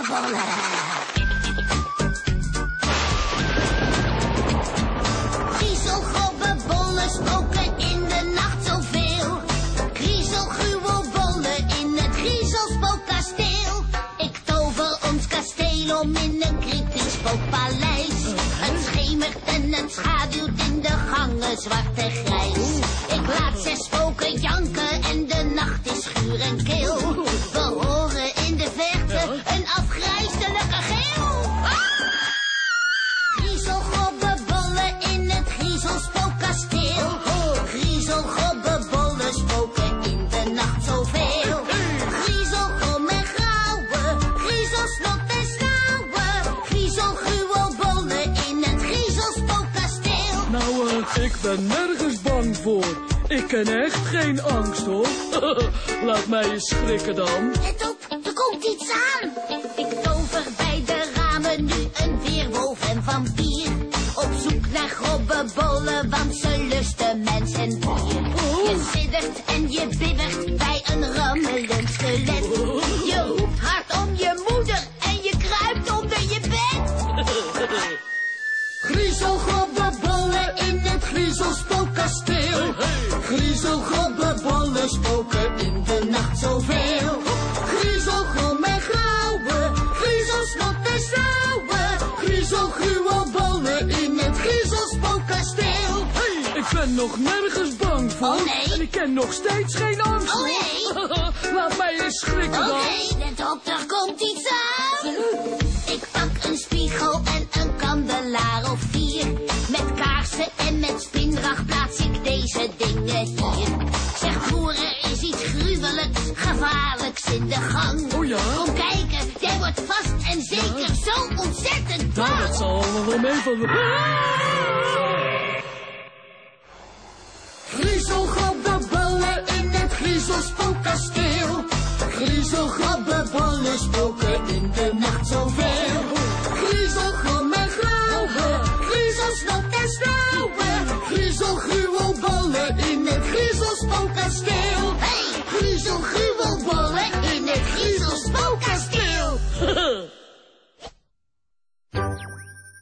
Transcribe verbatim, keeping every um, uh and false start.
griezelgobbebollen. Griezelgobbebollen spoken in de nacht zoveel. Griezelgruwelbollen in het griezelspookkasteel. Ik tover ons kasteel om in een cryptisch spookpaleis. Het schemert en het schaduwt in de gangen zwart en grijs. Ik laat zes spoken janken en de nacht is schuur en kil. We horen in de verte een afgrijselijke gil. Griezelgobbebollen in het griezelspookkasteel. Griezelgobbebollen spoken in de nacht zoveel. Griezelgom en grauwe, griezelsnot en snauwe. Griezelgruwelbollen in het griezelspookkasteel. Nou, uh, ik ben nergens bang voor. Ik ken echt geen angst, hoor. Laat mij eens schrikken dan. Let op, er komt iets aan. Ik tover bij de ramen nu een weerwolf en vampier. Op zoek naar grobbebollen, want ze lusten mens en dier. Je siddert en je bibbert bij een rammelend skelet. Je roept hard om je moeder en je kruipt onder je bed. Griezelgobbebollen in het griezelspookkasteel. Griezelgobbebollen spoken in de nacht zoveel. Griezelgom en grauwe, griezelsnot en snauwe. Griezelgruwelbollen in het griezelspookkasteel. Hey, ik ben nog nergens bang voor. Oh nee. En ik ken nog steeds geen angst. Oh nee. Laat mij eens schrikken Oké, dan. okay, let op, er komt iets aan. Ik pak een spiegel en een kandelaar of vier. Met kaarsen en met spinrag plaats ik deze dingen hier. Zeg broer, er is iets gruwelijks, gevaarlijks in de gang. Oh ja? Kom kijken, jij wordt vast en zeker ja. zo ontzettend bang. Nou, dat zal allemaal wel meevallen. Griezelgobbebollen in het griezelspookkasteel. Griezelgobbebollen spoken in de nacht zoveel. Griezelgom en grauwe, griezelsnot en snauwe. Griezelgruwelbollen in het griezelspookkasteel.